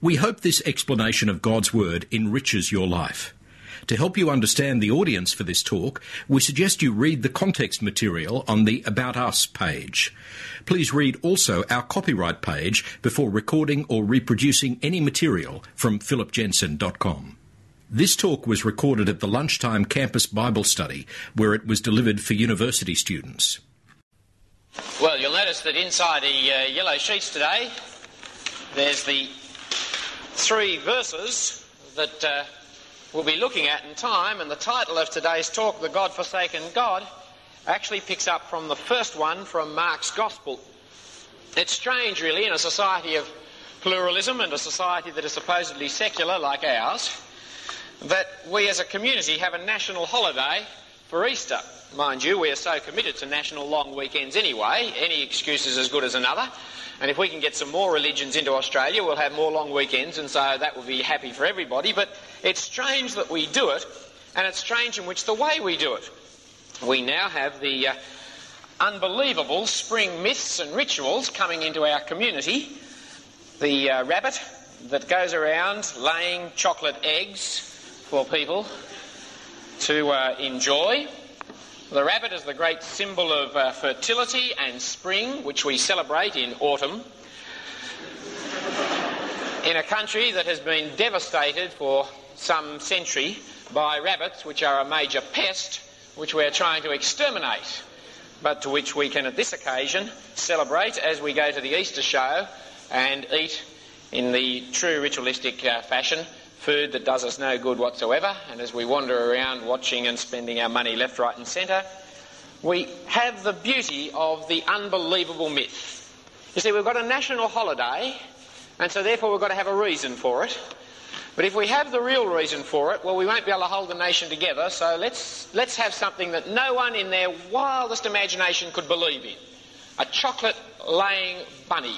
We hope this explanation of God's Word enriches your life. To help you understand the audience for this talk, we suggest you read the context material on the About Us page. Please read also our copyright page before recording or reproducing any material from philipjensen.com. This talk was recorded at the Lunchtime Campus Bible Study, where it was delivered for university students. Well, you'll notice that inside the yellow sheets today, there's the 3 verses that we'll be looking at in time, and the title of today's talk, The God-Forsaken God, actually picks up from the first one from Mark's Gospel. It's strange, really, in a society of pluralism and a society that is supposedly secular like ours, that we as a community have a national holiday for Easter. Mind you, we are so committed to national long weekends anyway. Any excuse is as good as another. And if we can get some more religions into Australia, we'll have more long weekends, and so that will be happy for everybody. But it's strange that we do it, and it's strange in which the way we do it. We now have the unbelievable spring myths and rituals coming into our community. The rabbit that goes around laying chocolate eggs for people to enjoy. The rabbit is the great symbol of fertility and spring, which we celebrate in autumn. In a country that has been devastated for some century by rabbits, which are a major pest, which we are trying to exterminate, but to which we can at this occasion celebrate as we go to the Easter show and eat in the true ritualistic fashion food that does us no good whatsoever, and as we wander around watching and spending our money left, right and centre, we have the beauty of the unbelievable myth. You see, we've got a national holiday, and so therefore we've got to have a reason for it. But if we have the real reason for it, well, we won't be able to hold the nation together, so let's have something that no one in their wildest imagination could believe in. A chocolate-laying bunny.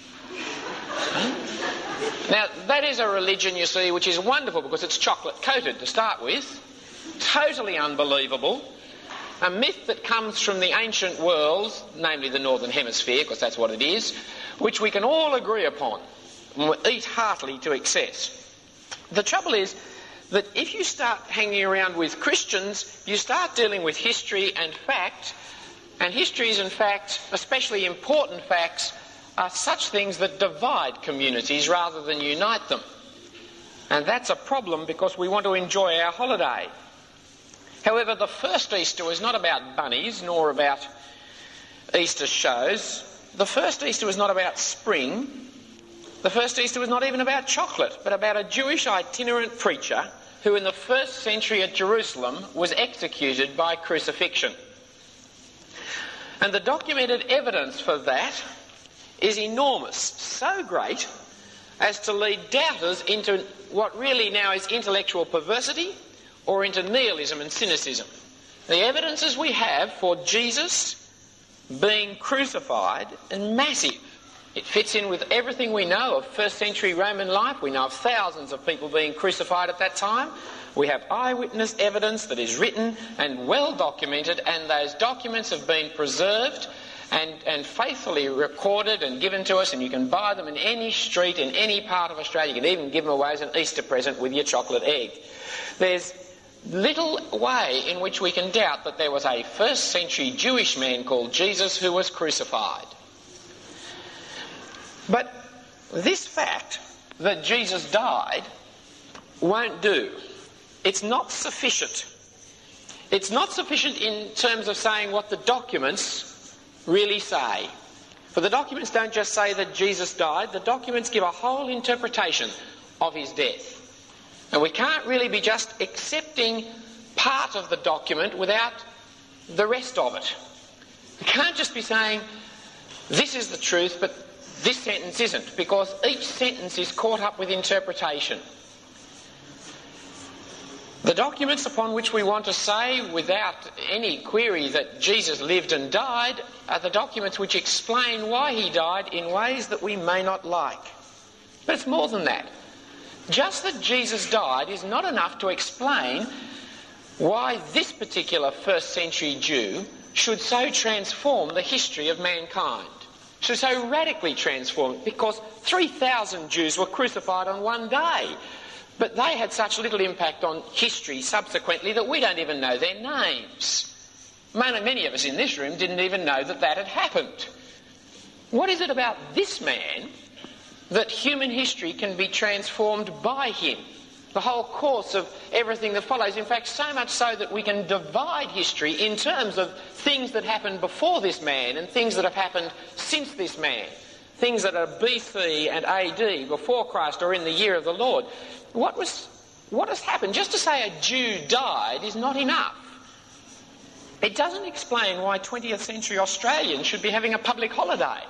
Now, that is a religion, you see, which is wonderful because it's chocolate-coated to start with. Totally unbelievable. A myth that comes from the ancient world, namely the Northern Hemisphere, because that's what it is, which we can all agree upon and eat heartily to excess. The trouble is that if you start hanging around with Christians, you start dealing with history and fact, and histories and facts, especially important facts, are such things that divide communities rather than unite them. And that's a problem because we want to enjoy our holiday. However, the first Easter was not about bunnies nor about Easter shows. The first Easter was not about spring. The first Easter was not even about chocolate, but about a Jewish itinerant preacher who in the 1st century at Jerusalem was executed by crucifixion. And the documented evidence for that is enormous, so great as to lead doubters into what really now is intellectual perversity or into nihilism and cynicism. The evidences we have for Jesus being crucified are massive. It fits in with everything we know of 1st century Roman life. We know of thousands of people being crucified at that time. We have eyewitness evidence that is written and well documented, and those documents have been preserved and faithfully recorded and given to us, and you can buy them in any street in any part of Australia. You can even give them away as an Easter present with your chocolate egg. There's little way in which we can doubt that there was a 1st century Jewish man called Jesus who was crucified. But this fact that Jesus died won't do. It's not sufficient. It's not sufficient in terms of saying what the documents really say. For the documents don't just say that Jesus died, the documents give a whole interpretation of his death. And we can't really be just accepting part of the document without the rest of it. We can't just be saying, this is the truth, but this sentence isn't, because each sentence is caught up with interpretation. The documents upon which we want to say, without any query, that Jesus lived and died are the documents which explain why he died in ways that we may not like. But it's more than that. Just that Jesus died is not enough to explain why this particular 1st century Jew should so transform the history of mankind, to so radically transform it, because 3,000 Jews were crucified on one day. But they had such little impact on history subsequently that we don't even know their names. Many of us in this room didn't even know that that had happened. What is it about this man that human history can be transformed by him? The whole course of everything that follows. In fact, so much so that we can divide history in terms of things that happened before this man and things that have happened since this man. Things that are BC and AD, before Christ, or in the year of the Lord. What has happened? Just to say a Jew died is not enough. It doesn't explain why 20th century Australians should be having a public holiday.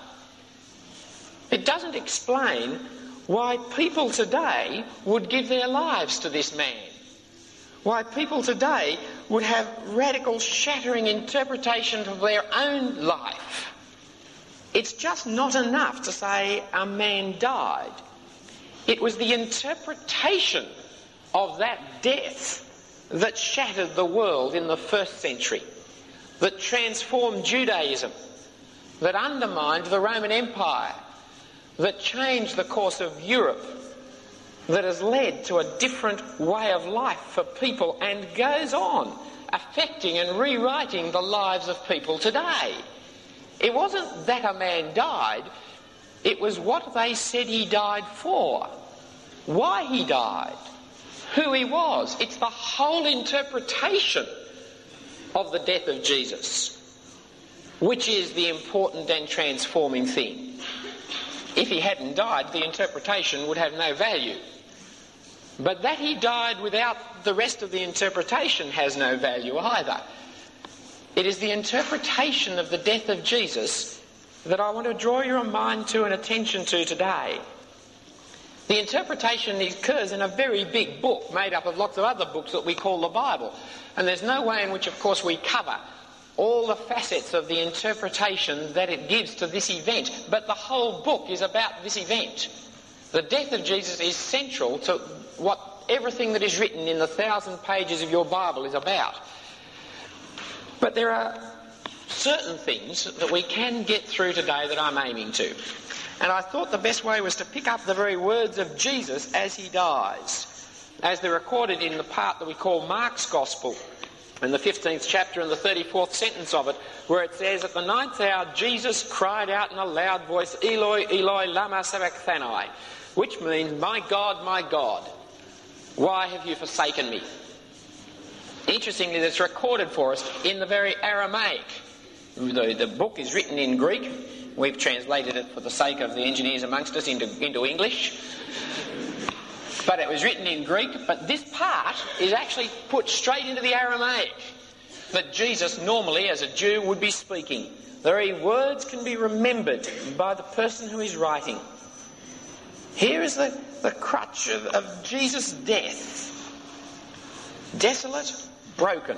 It doesn't explain why people today would give their lives to this man. Why people today would have radical, shattering interpretations of their own life. It's just not enough to say a man died. It was the interpretation of that death that shattered the world in the first century, that transformed Judaism, that undermined the Roman Empire, that changed the course of Europe, that has led to a different way of life for people and goes on affecting and rewriting the lives of people today. It wasn't that a man died, it was what they said he died for, why he died, who he was. It's the whole interpretation of the death of Jesus which is the important and transforming thing. If he hadn't died, the interpretation would have no value. But that he died without the rest of the interpretation has no value either. It is the interpretation of the death of Jesus that I want to draw your mind to and attention to today. The interpretation occurs in a very big book made up of lots of other books that we call the Bible. And there's no way in which, of course, we cover all the facets of the interpretation that it gives to this event. But the whole book is about this event. The death of Jesus is central to what everything that is written in the 1,000 pages of your Bible is about. But there are certain things that we can get through today that I'm aiming to. And I thought the best way was to pick up the very words of Jesus as he dies, as they're recorded in the part that we call Mark's Gospel, in the 15th chapter and the 34th sentence of it, where it says, "At the 9th hour Jesus cried out in a loud voice, 'Eloi, Eloi, lama sabachthani,' which means, 'My God, why have you forsaken me?'" Interestingly, that's recorded for us in the very Aramaic. The book is written in Greek. We've translated it for the sake of the engineers amongst us into English. But it was written in Greek, but this part is actually put straight into the Aramaic that Jesus normally, as a Jew, would be speaking. The very words can be remembered by the person who is writing. Here is the crutch of Jesus' death. Desolate, broken.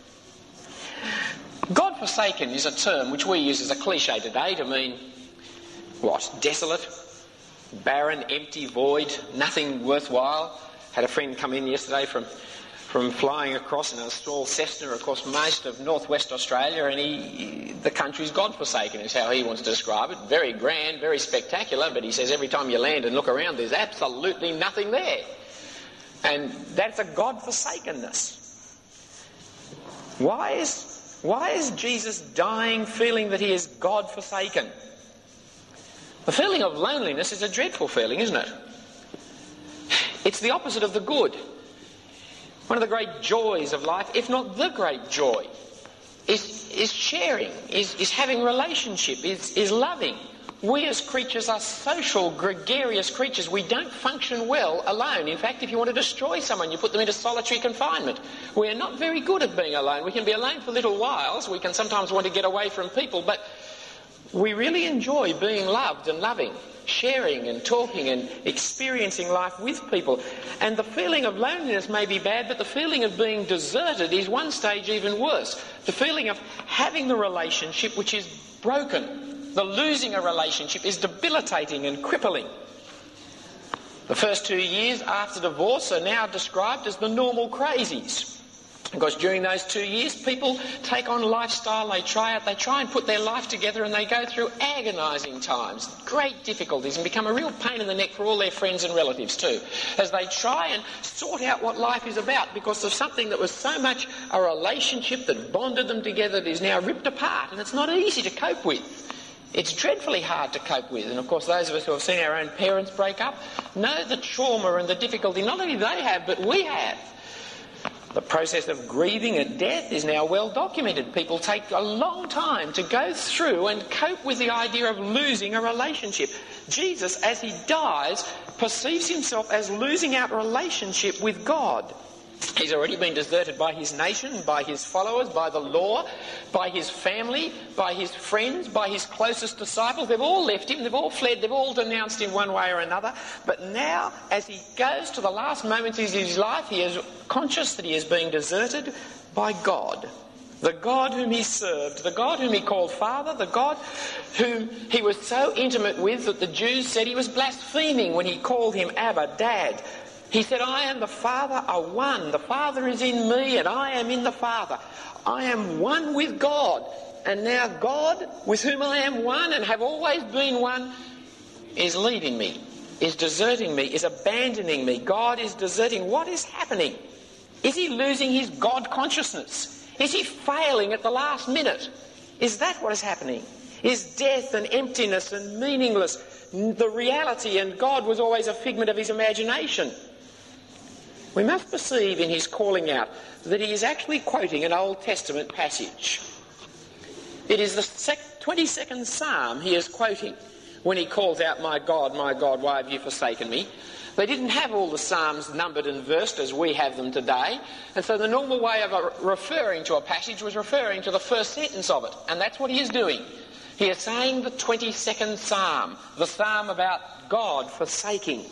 God-forsaken is a term which we use as a cliche today to mean, what? Desolate, barren, empty, void, nothing worthwhile. Had a friend come in yesterday from flying across in a small Cessna across most of northwest Australia, and the country's God-forsaken is how he wants to describe it. Very grand, very spectacular, but he says every time you land and look around there's absolutely nothing there. And that's a God-forsakenness. Why is Jesus dying feeling that he is God-forsaken? The feeling of loneliness is a dreadful feeling, isn't it? It's the opposite of the good. One of the great joys of life, if not the great joy, is sharing, is having relationship, is loving. We as creatures are social, gregarious creatures. We don't function well alone. In fact, if you want to destroy someone, you put them into solitary confinement. We are not very good at being alone. We can be alone for little whiles. We can sometimes want to get away from people, but we really enjoy being loved and loving, sharing and talking and experiencing life with people. And the feeling of loneliness may be bad, but the feeling of being deserted is one stage even worse. The feeling of having the relationship which is broken. The losing a relationship is debilitating and crippling. The first 2 years after divorce are now described as the normal crazies. Because during those 2 years, people take on lifestyle, they try and put their life together, and they go through agonising times, great difficulties, and become a real pain in the neck for all their friends and relatives too, as they try and sort out what life is about because of something that was so much a relationship that bonded them together that is now ripped apart, and it's not easy to cope with. It's dreadfully hard to cope with, and of course those of us who have seen our own parents break up know the trauma and the difficulty not only they have, but we have. The process of grieving at death is now well documented. People take a long time to go through and cope with the idea of losing a relationship. Jesus, as he dies, perceives himself as losing out relationship with God. He's already been deserted by his nation, by his followers, by the law, by his family, by his friends, by his closest disciples. They've all left him, they've all fled, they've all denounced him one way or another. But now, as he goes to the last moments of his life, he is conscious that he is being deserted by God. The God whom he served, the God whom he called Father, the God whom he was so intimate with that the Jews said he was blaspheming when he called him Abba, Dad. He said, I and the Father are one. The Father is in me and I am in the Father. I am one with God. And now God, with whom I am one and have always been one, is leaving me, is deserting me, is abandoning me. God is deserting. What is happening? Is he losing his God consciousness? Is he failing at the last minute? Is that what is happening? Is death and emptiness and meaningless the reality, and God was always a figment of his imagination? We must perceive in his calling out that he is actually quoting an Old Testament passage. It is the 22nd Psalm he is quoting when he calls out, my God, why have you forsaken me? They didn't have all the Psalms numbered and versed as we have them today, and so the normal way of referring to a passage was referring to the first sentence of it, and that's what he is doing. He is saying the 22nd Psalm, the psalm about God forsaking.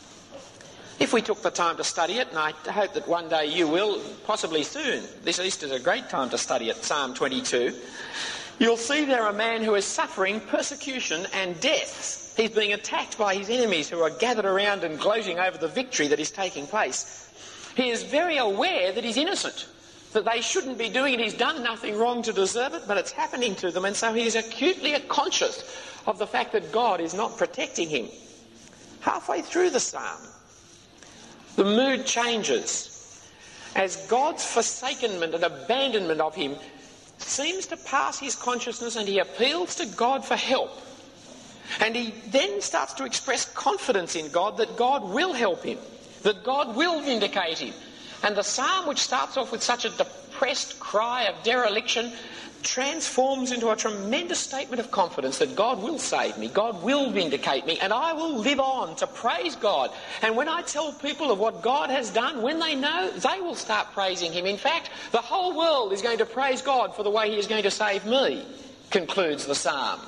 If we took the time to study it, and I hope that one day you will, possibly soon, this Easter is a great time to study it, Psalm 22, you'll see there a man who is suffering persecution and death. He's being attacked by his enemies who are gathered around and gloating over the victory that is taking place. He is very aware that he's innocent, that they shouldn't be doing it. He's done nothing wrong to deserve it, but it's happening to them, and so he is acutely conscious of the fact that God is not protecting him. Halfway through the psalm, the mood changes as God's forsakenment and abandonment of him seems to pass his consciousness, and he appeals to God for help. And he then starts to express confidence in God that God will help him, that God will vindicate him. And the psalm, which starts off with such a depressed cry of dereliction, transforms into a tremendous statement of confidence that God will save me, God will vindicate me, and I will live on to praise God. And when I tell people of what God has done, when they know, they will start praising him. In fact, the whole world is going to praise God for the way he is going to save me, concludes the psalm.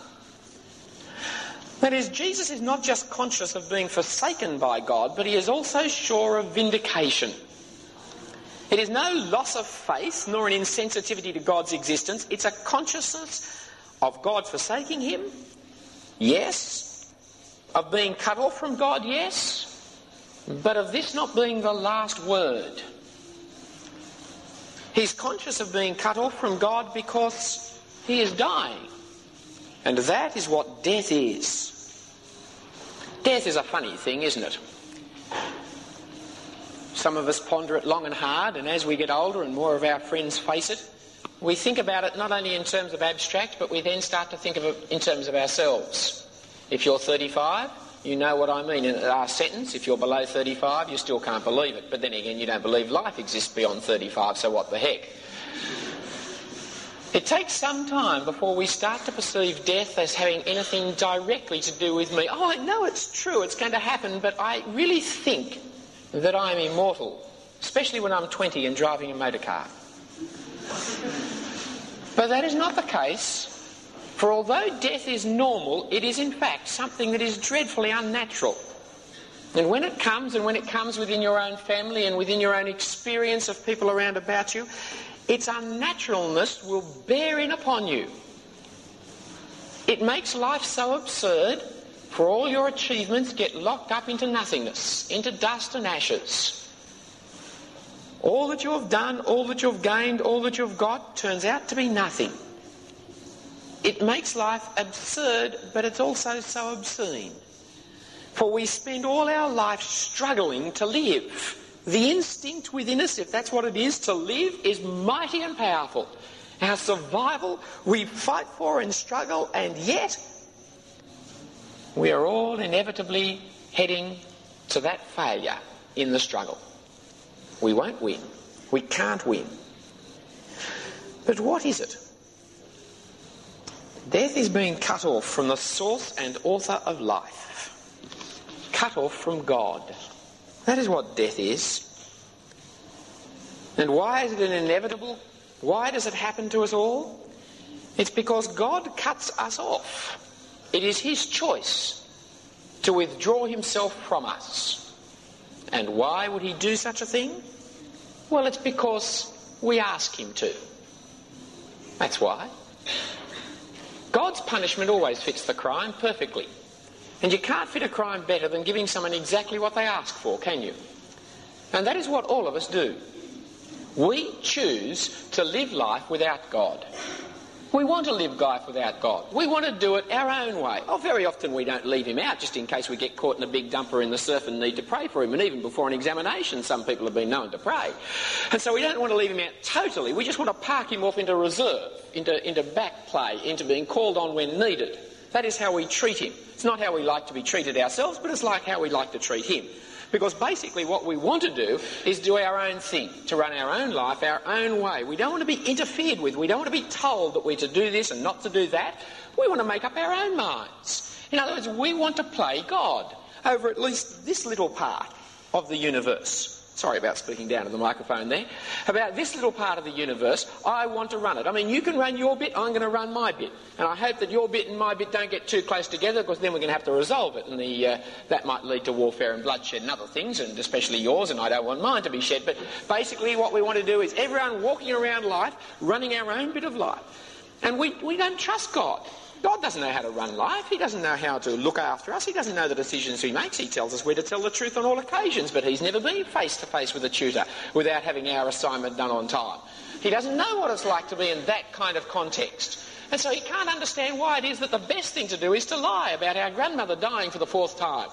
That is, Jesus is not just conscious of being forsaken by God, but he is also sure of vindication. It is no loss of faith nor an insensitivity to God's existence. It's a consciousness of God forsaking him, yes. Of being cut off from God, yes. But of this not being the last word. He's conscious of being cut off from God because he is dying. And that is what death is. Death is a funny thing, isn't it? Some of us ponder it long and hard, and as we get older and more of our friends face it, we think about it not only in terms of abstract, but we then start to think of it in terms of ourselves. If you're 35, you know what I mean in the last sentence. If you're below 35, you still can't believe it. But then again, you don't believe life exists beyond 35, so what the heck? It takes some time before we start to perceive death as having anything directly to do with me. Oh, I know it's true, it's going to happen, but I really think that I am immortal, especially when I'm 20 and driving a motor car. But that is not the case, for although death is normal, it is in fact something that is dreadfully unnatural. And when it comes, and when it comes within your own family and within your own experience of people around about you, its unnaturalness will bear in upon you. It makes life so absurd, for all your achievements get locked up into nothingness, into dust and ashes. All that you have done, all that you have gained, all that you have got turns out to be nothing. It makes life absurd, but it's also so obscene. For we spend all our life struggling to live. The instinct within us, if that's what it is, to live is mighty and powerful. Our survival, we fight for and struggle, and yet we are all inevitably heading to that failure in the struggle. We won't win. We can't win. But what is it? Death is being cut off from the source and author of life. Cut off from God. That is what death is. And why is it an inevitable? Why does it happen to us all? It's because God cuts us off. It is his choice to withdraw himself from us. And why would he do such a thing? Well, it's because we ask him to. That's why. God's punishment always fits the crime perfectly. And you can't fit a crime better than giving someone exactly what they ask for, can you? And that is what all of us do. We choose to live life without God. We want to live life without God. We want to do it our own way. Oh, very often we don't leave him out just in case we get caught in a big dumper in the surf and need to pray for him. And even before an examination, some people have been known to pray. And so we don't want to leave him out totally. We just want to park him off into reserve, into back play, into being called on when needed. That is how we treat him. It's not how we like to be treated ourselves, but it's like how we like to treat him. Because basically what we want to do is do our own thing, to run our own life our own way. We don't want to be interfered with. We don't want to be told that we're to do this and not to do that. We want to make up our own minds. In other words, we want to play God over at least this little part of the universe. Sorry about speaking down to the microphone there. About this little part of the universe, I want to run it. I mean, you can run your bit, I'm going to run my bit. And I hope that your bit and my bit don't get too close together, because then we're going to have to resolve it. And that might lead to warfare and bloodshed and other things, and especially yours, and I don't want mine to be shed. But basically what we want to do is everyone walking around life, running our own bit of life. And we don't trust God. God doesn't know how to run life. He doesn't know how to look after us. He doesn't know the decisions he makes. He tells us we're to tell the truth on all occasions, but he's never been face to face with a tutor without having our assignment done on time. He doesn't know what it's like to be in that kind of context. And so he can't understand why it is that the best thing to do is to lie about our grandmother dying for the 4th time.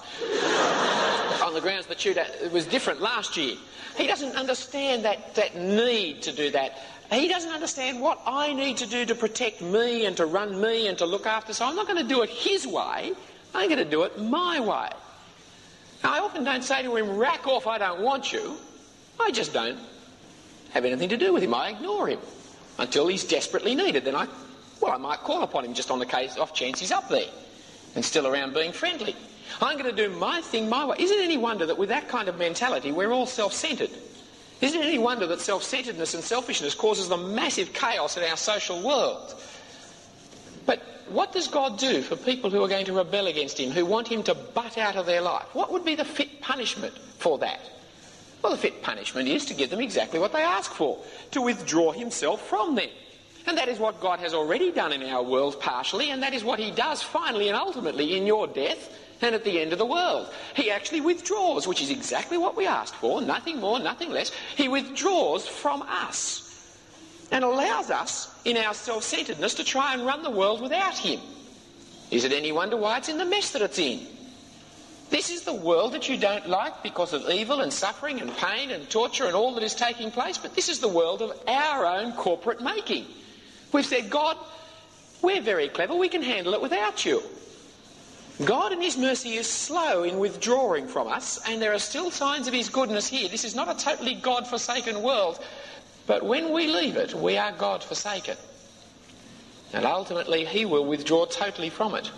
On the grounds the tutor was different last year. He doesn't understand that need to do that. He doesn't understand what I need to do to protect me and to run me and to look after. So I'm not going to do it his way. I'm going to do it my way. Now, I often don't say to him, rack off, I don't want you. I just don't have anything to do with him. I ignore him until he's desperately needed. Then I might call upon him just on the off chance he's up there and still around being friendly. I'm going to do my thing my way. Isn't it any wonder that with that kind of mentality we're all self-centred? Isn't it any wonder that self-centredness and selfishness causes the massive chaos in our social world? But what does God do for people who are going to rebel against him, who want him to butt out of their life? What would be the fit punishment for that? Well, the fit punishment is to give them exactly what they ask for, to withdraw himself from them. And that is what God has already done in our world partially, and that is what he does finally and ultimately in your death and at the end of the world. He actually withdraws, which is exactly what we asked for, nothing more, nothing less. He withdraws from us and allows us, in our self-centredness, to try and run the world without him. Is it any wonder why it's in the mess that it's in? This is the world that you don't like because of evil and suffering and pain and torture and all that is taking place, but this is the world of our own corporate making. We've said, God, we're very clever, we can handle it without you. God in his mercy is slow in withdrawing from us, and there are still signs of his goodness here. This is not a totally God-forsaken world, but when we leave it, we are God-forsaken. And ultimately, he will withdraw totally from it.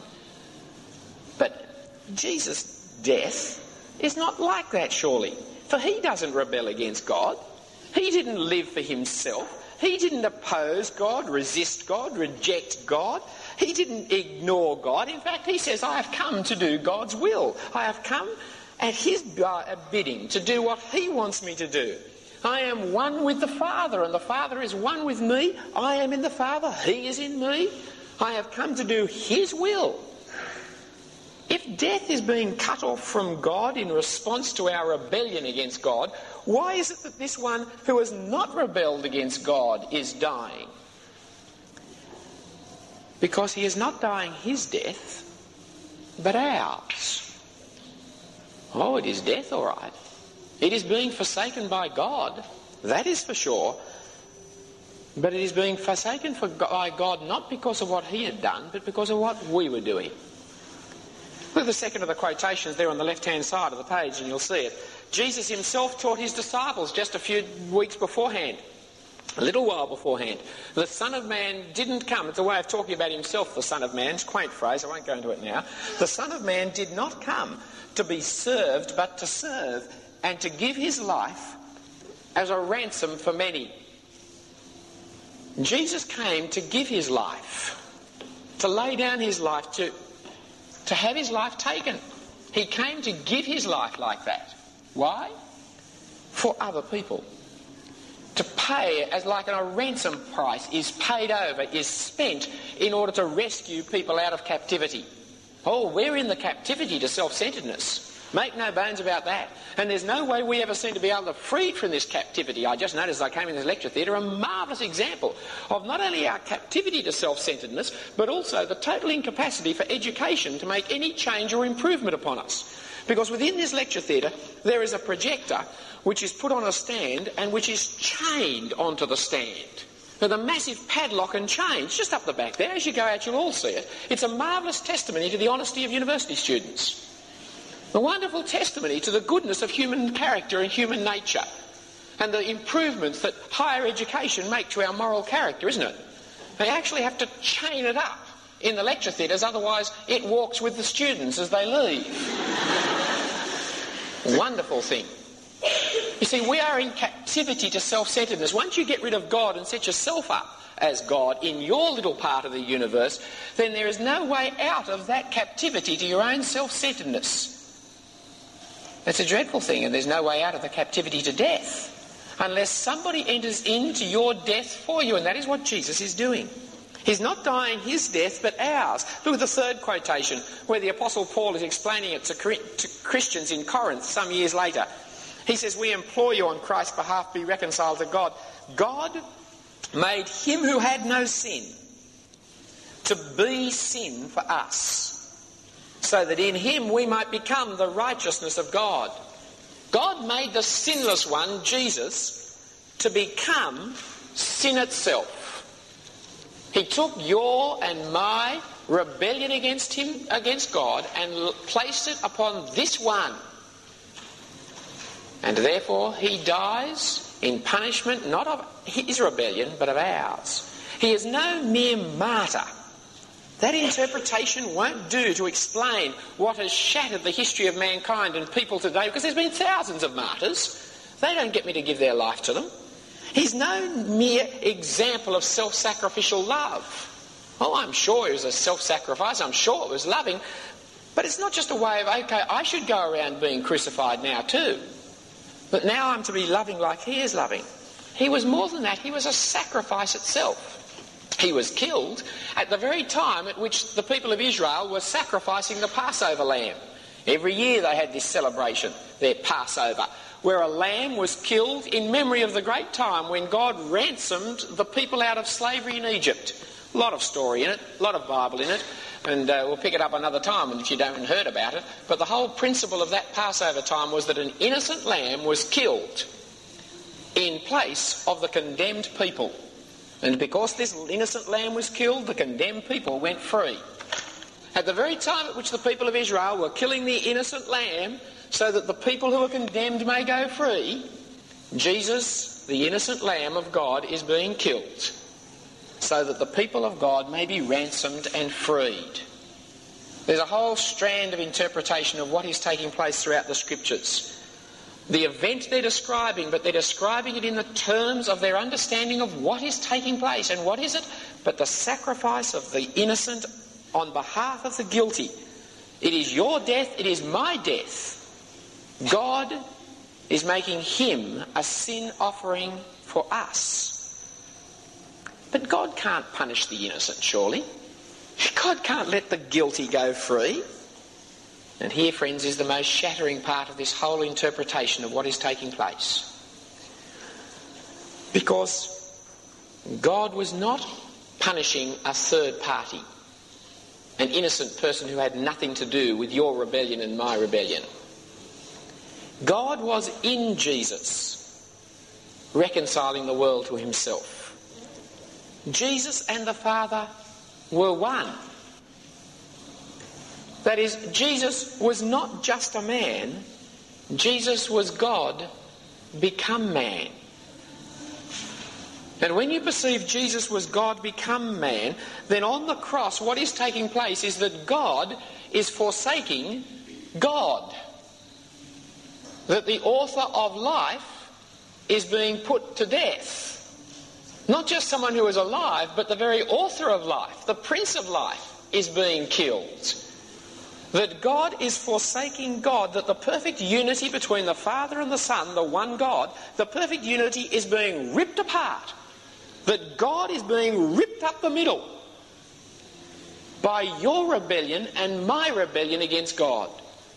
But Jesus' death is not like that, surely. For he doesn't rebel against God. He didn't live for himself. He didn't oppose God, resist God, reject God. He didn't ignore God. In fact, he says, I have come to do God's will. I have come at his bidding to do what he wants me to do. I am one with the Father, and the Father is one with me. I am in the Father, he is in me. I have come to do his will. If death is being cut off from God in response to our rebellion against God, why is it that this one who has not rebelled against God is dying? Because he is not dying his death, but ours. Oh, it is death, all right. It is being forsaken by God, that is for sure. But it is being forsaken by God not because of what he had done, but because of what we were doing. Look at the second of the quotations there on the left-hand side of the page and you'll see it. Jesus himself taught his disciples just a few weeks beforehand, a little while beforehand. The Son of Man didn't come. It's a way of talking about himself, the Son of Man. It's a quaint phrase, I won't go into it now. The Son of Man did not come to be served, but to serve and to give his life as a ransom for many. Jesus came to give his life, to lay down his life, to have his life taken. He came to give his life like that. Why? For other people. To pay as like a ransom price is paid over, is spent in order to rescue people out of captivity. Oh, we're in the captivity to self-centeredness. Make no bones about that. And there's no way we ever seem to be able to free from this captivity. I just noticed as I came in this lecture theatre a marvellous example of not only our captivity to self-centeredness, but also the total incapacity for education to make any change or improvement upon us. Because within this lecture theatre there is a projector which is put on a stand and which is chained onto the stand. With a massive padlock and chains just up the back there. As you go out you'll all see it. It's a marvellous testimony to the honesty of university students. A wonderful testimony to the goodness of human character and human nature and the improvements that higher education make to our moral character, isn't it? They actually have to chain it up in the lecture theatres, otherwise it walks with the students as they leave. Wonderful thing. You see, we are in captivity to self-centeredness. Once you get rid of God and set yourself up as God in your little part of the universe, then there is no way out of that captivity to your own self-centeredness. It's a dreadful thing, and there's no way out of the captivity to death unless somebody enters into your death for you, and that is what Jesus is doing. He's not dying his death, but ours. Look at the third quotation, where the Apostle Paul is explaining it to Christians in Corinth some years later. He says, "We implore you on Christ's behalf, be reconciled to God. God made him who had no sin to be sin for us, so that in him we might become the righteousness of God." God made the sinless one, Jesus, to become sin itself. He took your and my rebellion against him, against God, and placed it upon this one. And therefore he dies in punishment not of his rebellion, but of ours. He is no mere martyr. That interpretation won't do to explain what has shattered the history of mankind and people today, because there's been thousands of martyrs. They don't get me to give their life to them. He's no mere example of self-sacrificial love. Oh, I'm sure it was a self-sacrifice, I'm sure it was loving, but it's not just a way of, okay, I should go around being crucified now too, but now I'm to be loving like he is loving. He was more than that, he was a sacrifice itself. He was killed at the very time at which the people of Israel were sacrificing the Passover lamb. Every year they had this celebration, their Passover, where a lamb was killed in memory of the great time when God ransomed the people out of slavery in Egypt. A lot of story in it, a lot of Bible in it, and we'll pick it up another time if you haven't heard about it. But the whole principle of that Passover time was that an innocent lamb was killed in place of the condemned people. And because this innocent lamb was killed, the condemned people went free. At the very time at which the people of Israel were killing the innocent lamb so that the people who were condemned may go free, Jesus, the innocent lamb of God, is being killed so that the people of God may be ransomed and freed. There's a whole strand of interpretation of what is taking place throughout the Scriptures. The event they're describing, but they're describing it in the terms of their understanding of what is taking place. And what is it? But the sacrifice of the innocent on behalf of the guilty. It is your death, it is my death. God is making him a sin offering for us. But God can't punish the innocent, surely. God can't let the guilty go free. And here, friends, is the most shattering part of this whole interpretation of what is taking place. Because God was not punishing a third party, an innocent person who had nothing to do with your rebellion and my rebellion. God was in Jesus, reconciling the world to himself. Jesus and the Father were one. That is, Jesus was not just a man, Jesus was God become man. And when you perceive Jesus was God become man, then on the cross what is taking place is that God is forsaking God. That the author of life is being put to death. Not just someone who is alive, but the very author of life, the Prince of Life, is being killed. That God is forsaking God, that the perfect unity between the Father and the Son, the one God, the perfect unity is being ripped apart. That God is being ripped up the middle by your rebellion and my rebellion against God.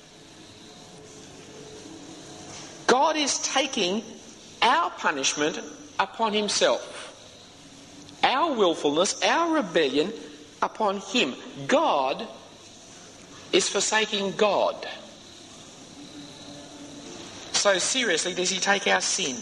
God is taking our punishment upon himself. Our willfulness, our rebellion upon him. God is forsaking God. So seriously does he take our sin.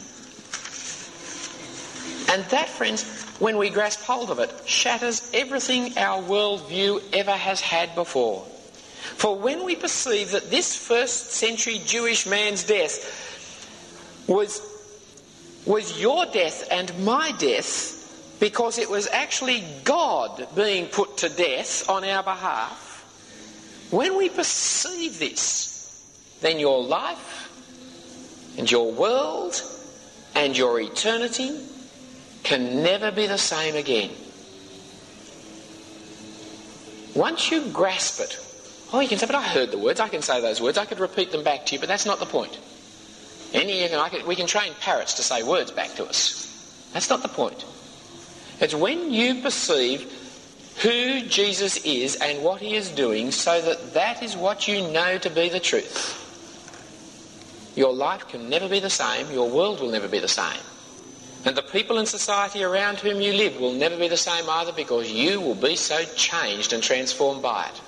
And that, friends, when we grasp hold of it, shatters everything our worldview ever has had before. For when we perceive that this first century Jewish man's death was your death and my death, because it was actually God being put to death on our behalf, when we perceive this, then your life and your world and your eternity can never be the same again. Once you grasp it, you can say, but I heard the words, I can say those words, I could repeat them back to you, but that's not the point. We can train parrots to say words back to us. That's not the point. It's when you perceive who Jesus is and what he is doing, so that is what you know to be the truth. Your life can never be the same, your world will never be the same. And the people in society around whom you live will never be the same either, because you will be so changed and transformed by it.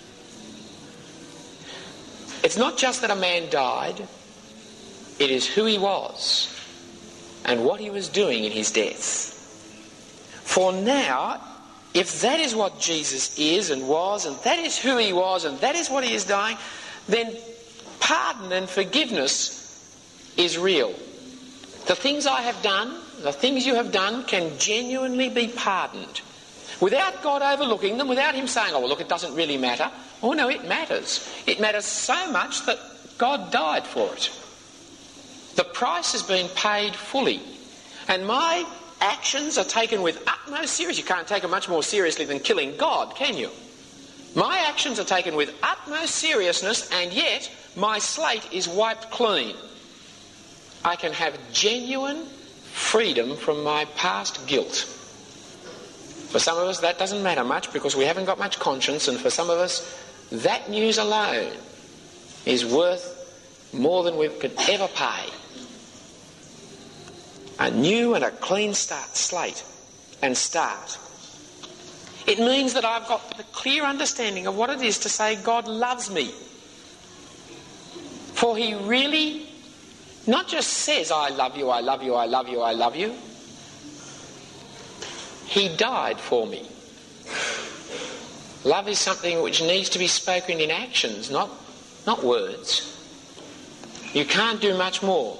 It's not just that a man died, it is who he was and what he was doing in his death. For now, if that is what Jesus is and was, and that is who he was, and that is what he is doing, then pardon and forgiveness is real. The things I have done, the things you have done, can genuinely be pardoned. Without God overlooking them, without him saying, oh, well, look, it doesn't really matter. Oh, no, it matters. It matters so much that God died for it. The price has been paid fully. And my actions are taken with utmost seriousness. You can't take them much more seriously than killing God, can you? My actions are taken with utmost seriousness, and yet my slate is wiped clean. I can have genuine freedom from my past guilt. For some of us that doesn't matter much because we haven't got much conscience, and for some of us that news alone is worth more than we could ever pay. A new and a clean slate and start. It means that I've got the clear understanding of what it is to say God loves me. For he really not just says, I love you, I love you, I love you, I love you. He died for me. Love is something which needs to be spoken in actions, not words. You can't do much more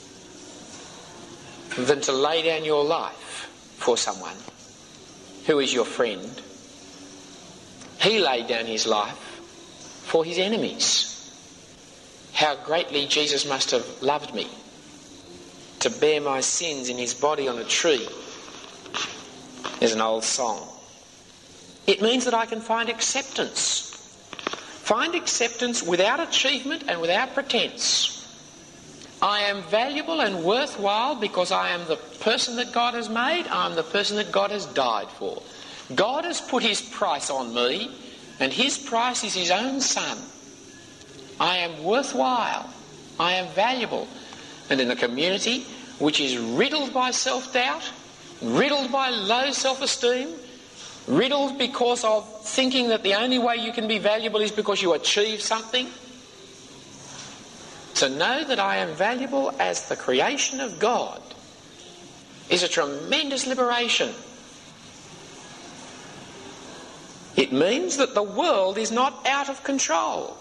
than to lay down your life for someone who is your friend. He laid down his life for his enemies. How greatly Jesus must have loved me to bear my sins in his body on a tree. There's an old song. It means that I can find acceptance. Find acceptance without achievement and without pretense. I am valuable and worthwhile because I am the person that God has made. I am the person that God has died for. God has put his price on me, and his price is his own Son. I am worthwhile. I am valuable. And in a community which is riddled by self-doubt, riddled by low self-esteem, riddled because of thinking that the only way you can be valuable is because you achieve something, to know that I am valuable as the creation of God is a tremendous liberation. It means that the world is not out of control.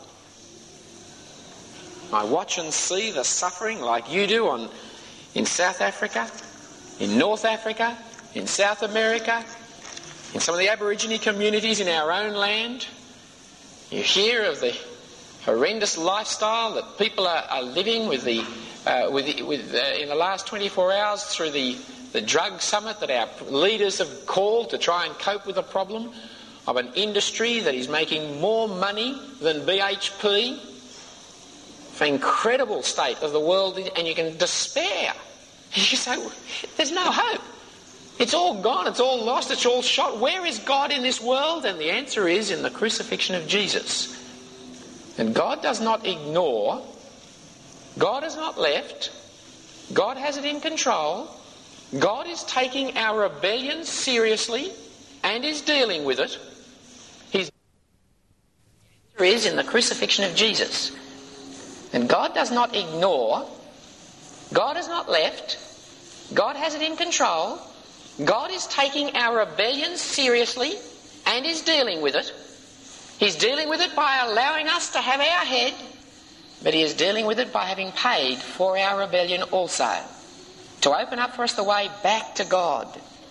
I watch and see the suffering like you do in South Africa, in North Africa, in South America, in some of the Aborigine communities in our own land. You hear of the horrendous lifestyle that people are living in the last 24 hours through the drug summit that our leaders have called to try and cope with the problem of an industry that is making more money than BHP. It's an incredible state of the world, and you can despair. You say, there's no hope. It's all gone, it's all lost, it's all shot. Where is God in this world? And the answer is in the crucifixion of Jesus. And God does not ignore, God has not left, God has it in control, God is taking our rebellion seriously and is dealing with it. His answer is in the crucifixion of Jesus. And God does not ignore, God has not left, God has it in control, God is taking our rebellion seriously and is dealing with it. He's dealing with it by allowing us to have our head, but he is dealing with it by having paid for our rebellion also, to open up for us the way back to God.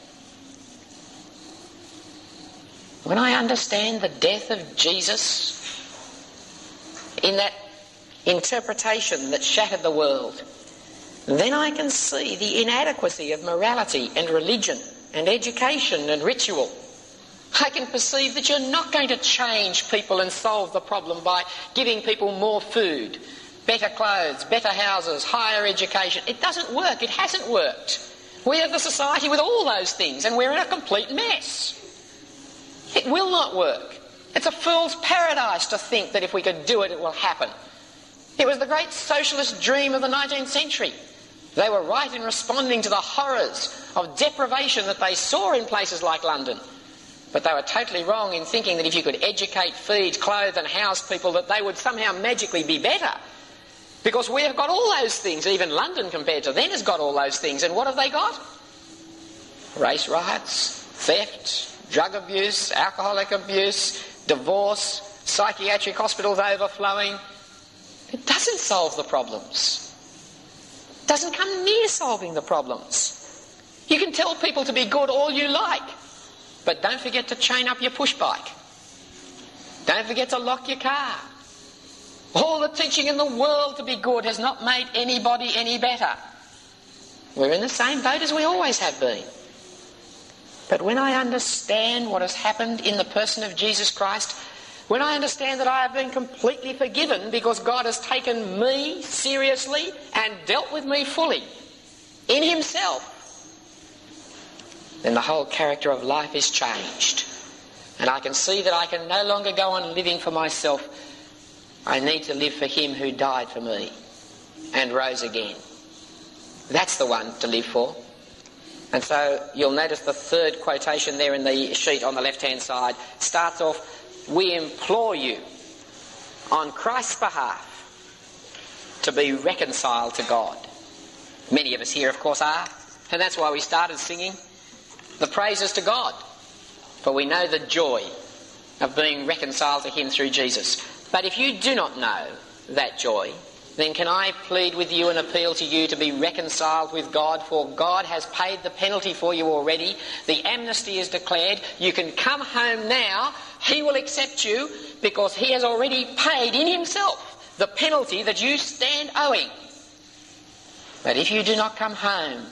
When I understand the death of Jesus in that interpretation that shattered the world, then I can see the inadequacy of morality and religion and education and ritual. I can perceive that you're not going to change people and solve the problem by giving people more food, better clothes, better houses, higher education. It doesn't work. It hasn't worked. We have the society with all those things and we're in a complete mess. It will not work. It's a fool's paradise to think that if we could do it, it will happen. It was the great socialist dream of the 19th century. They were right in responding to the horrors of deprivation that they saw in places like London. But they were totally wrong in thinking that if you could educate, feed, clothe and house people, that they would somehow magically be better. Because we have got all those things. Even London compared to then has got all those things. And what have they got? Race riots, theft, drug abuse, alcoholic abuse, divorce, psychiatric hospitals overflowing. It doesn't solve the problems. It doesn't come near solving the problems. You can tell people to be good all you like, but don't forget to chain up your push bike. Don't forget to lock your car. All the teaching in the world to be good has not made anybody any better. We're in the same boat as we always have been. But when I understand what has happened in the person of Jesus Christ, when I understand that I have been completely forgiven because God has taken me seriously and dealt with me fully in himself, then the whole character of life is changed. And I can see that I can no longer go on living for myself. I need to live for him who died for me and rose again. That's the one to live for. And so you'll notice the third quotation there in the sheet on the left-hand side starts off, "We implore you on Christ's behalf to be reconciled to God." Many of us here, of course, are. And that's why we started singing the praises to God. For we know the joy of being reconciled to him through Jesus. But if you do not know that joy, then can I plead with you and appeal to you to be reconciled with God, for God has paid the penalty for you already. The amnesty is declared. You can come home now. He will accept you because he has already paid in himself the penalty that you stand owing. But if you do not come home,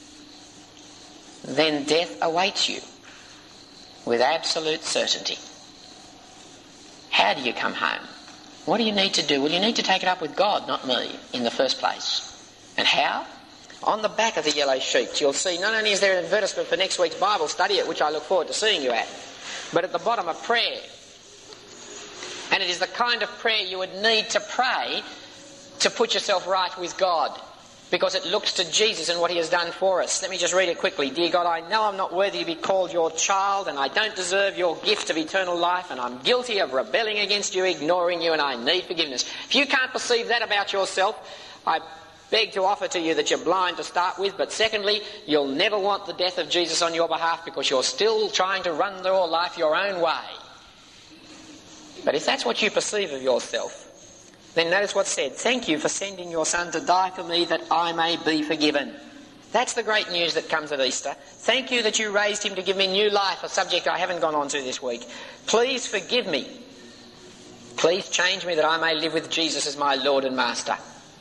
then death awaits you with absolute certainty. How do you come home? What do you need to do? Well, you need to take it up with God, not me, in the first place. And how? On the back of the yellow sheet, you'll see not only is there an advertisement for next week's Bible study, at which I look forward to seeing you at, but at the bottom a prayer. And it is the kind of prayer you would need to pray to put yourself right with God, because it looks to Jesus and what he has done for us. Let me just read it quickly. Dear God, I know I'm not worthy to be called your child, and I don't deserve your gift of eternal life, and I'm guilty of rebelling against you, ignoring you, and I need forgiveness. If you can't perceive that about yourself, I beg to offer to you that you're blind to start with, but secondly, you'll never want the death of Jesus on your behalf because you're still trying to run your life your own way. But if that's what you perceive of yourself, then notice what's said. Thank you for sending your Son to die for me that I may be forgiven. That's the great news that comes at Easter. Thank you that you raised him to give me new life, a subject I haven't gone on to this week. Please forgive me. Please change me that I may live with Jesus as my Lord and Master.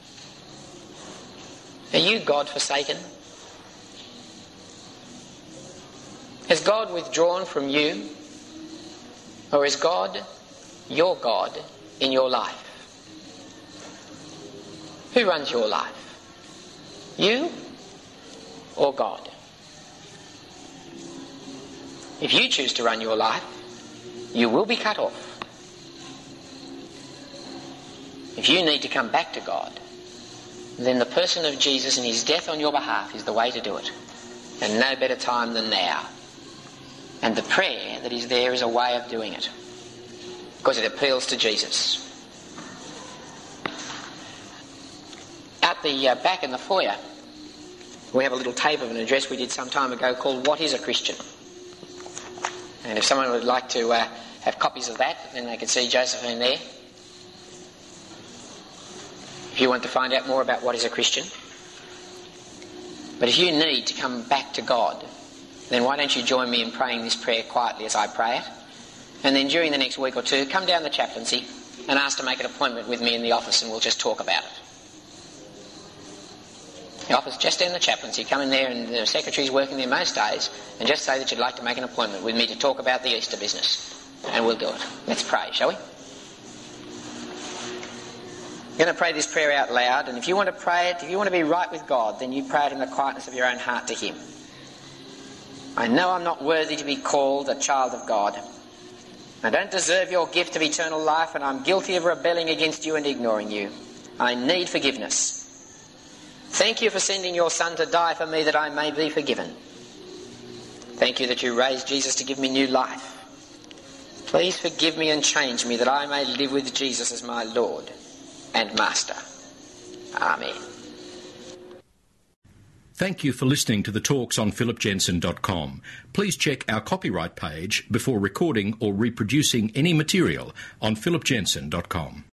Are you God forsaken? Has God withdrawn from you? Or is God your God in your life? Who runs your life? You or God? If you choose to run your life, you will be cut off. If you need to come back to God, then the person of Jesus and his death on your behalf is the way to do it. And no better time than now. And the prayer that is there is a way of doing it, because it appeals to Jesus. Out the back in the foyer, we have a little tape of an address we did some time ago called What is a Christian? And if someone would like to have copies of that, then they could see Josephine there. If you want to find out more about what is a Christian. But if you need to come back to God, then why don't you join me in praying this prayer quietly as I pray it? And then during the next week or two, come down the chaplaincy and ask to make an appointment with me in the office, and we'll just talk about it. The office just in the chaplaincy. Come in there, and the secretary's working there most days, and just say that you'd like to make an appointment with me to talk about the Easter business. And we'll do it. Let's pray, shall we? You're going to pray this prayer out loud, and if you want to pray it, if you want to be right with God, then you pray it in the quietness of your own heart to him. I know I'm not worthy to be called a child of God. I don't deserve your gift of eternal life, and I'm guilty of rebelling against you and ignoring you. I need forgiveness. Thank you for sending your Son to die for me that I may be forgiven. Thank you that you raised Jesus to give me new life. Please forgive me and change me that I may live with Jesus as my Lord and Master. Amen. Thank you for listening to the talks on philipjensen.com. Please check our copyright page before recording or reproducing any material on philipjensen.com.